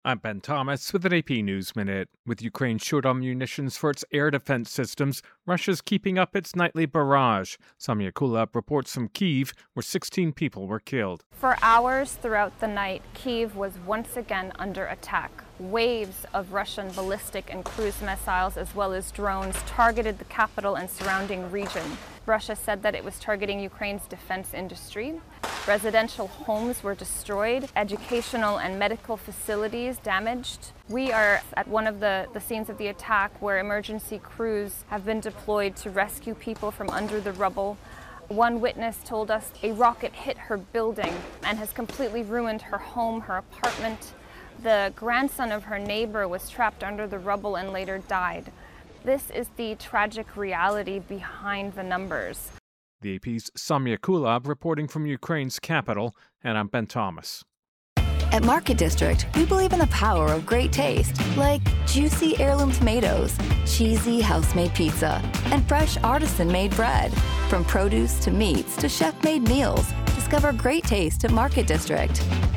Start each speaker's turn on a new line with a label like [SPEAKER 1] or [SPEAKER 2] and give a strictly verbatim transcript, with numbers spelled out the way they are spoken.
[SPEAKER 1] I'm Ben Thomas with an A P News Minute. With Ukraine short on munitions for its air defense systems, Russia's keeping up its nightly barrage. Samya Kulab reports from Kyiv, where sixteen people were killed.
[SPEAKER 2] For hours throughout the night, Kyiv was once again under attack. Waves of Russian ballistic and cruise missiles, as well as drones, targeted the capital and surrounding region. Russia said that it was targeting Ukraine's defense industry. Residential homes were destroyed, educational and medical facilities damaged. We are at one of the, the scenes of the attack where emergency crews have been deployed to rescue people from under the rubble. One witness told us a rocket hit her building and has completely ruined her home, her apartment. The grandson of her neighbor was trapped under the rubble and later died. This is the tragic reality behind the numbers.
[SPEAKER 1] The A P's Samya Kulab reporting from Ukraine's capital, and I'm Ben Thomas.
[SPEAKER 3] At Market District, we believe in the power of great taste, like juicy heirloom tomatoes, cheesy house-made pizza, and fresh artisan-made bread. From produce to meats to chef-made meals, discover great taste at Market District.